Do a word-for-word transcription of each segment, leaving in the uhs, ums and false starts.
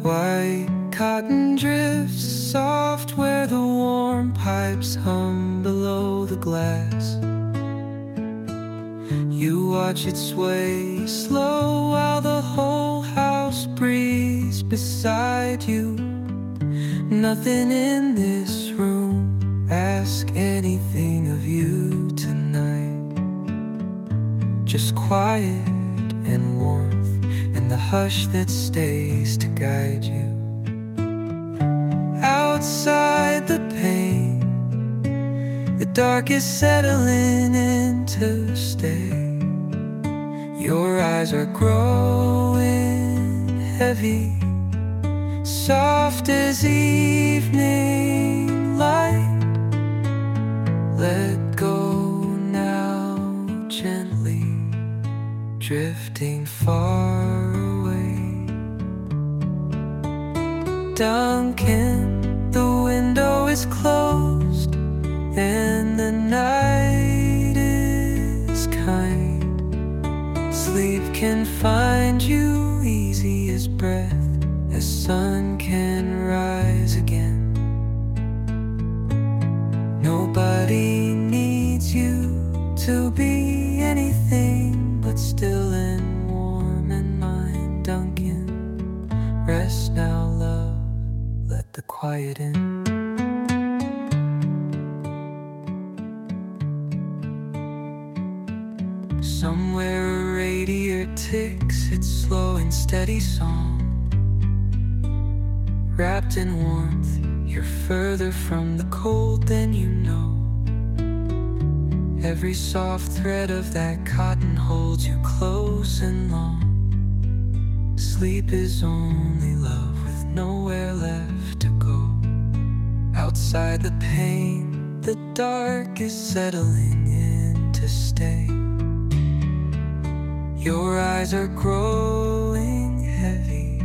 White cotton drifts soft where the warm pipes hum below the glass. You watch it sway slow while the whole house breathes beside you. Nothing in this room asks anything of you tonight. Just quiet and warmth and the hush that stays to guide you. Outside the pain, the dark is settling in to stay. Your eyes are growing heavy, soft as evening light. Let go now gently, drifting far away. Duncan, the window is closed and the night is kind. Sleep can find you easy as breath, as sun can rise again. Nobody needs you to be anything but still and warm and mine. Duncan, rest now, love, let the quiet in. Somewhere a radiator ticks its slow and steady song. Wrapped in warmth, you're further from the cold than you know. Every soft thread of that cotton holds you close and long. Sleep is only love with nowhere left to go. Outside the pain, the dark is settling in to stay. Your eyes are growing heavy,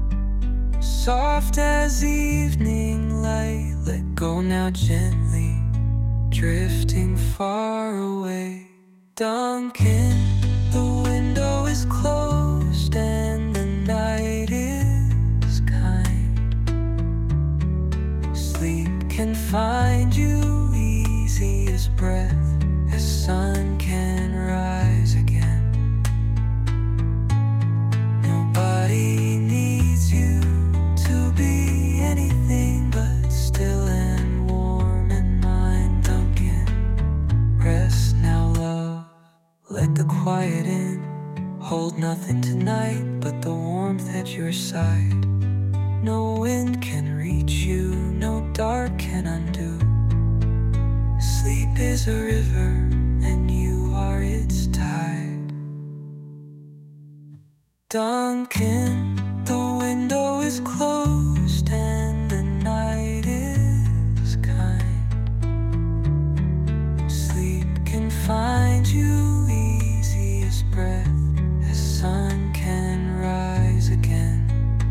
soft as evening light. Let go now gently, drifting far away. Duncan, the window is closed and the night is kind. Sleep can find you easy as breath, as sun can rise again. Nobody needs you to be anything but still and warm and mine. Duncan, rest now, love, let the quiet in. Hold nothing tonight but the warmth at your side. No wind can reach you, no dark can undo. Sleep is a river and you are its tide. Duncan, the window is closed and the night is kind. Sleep can find you easy as breath, as sun can rise again.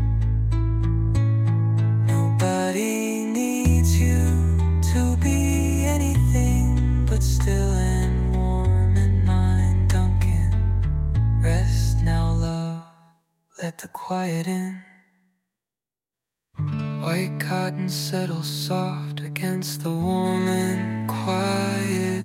Nobody needs you to be anything but still and warm and mine. Duncan, rest now, love, let the quiet in. White cotton settles soft against the warm and quiet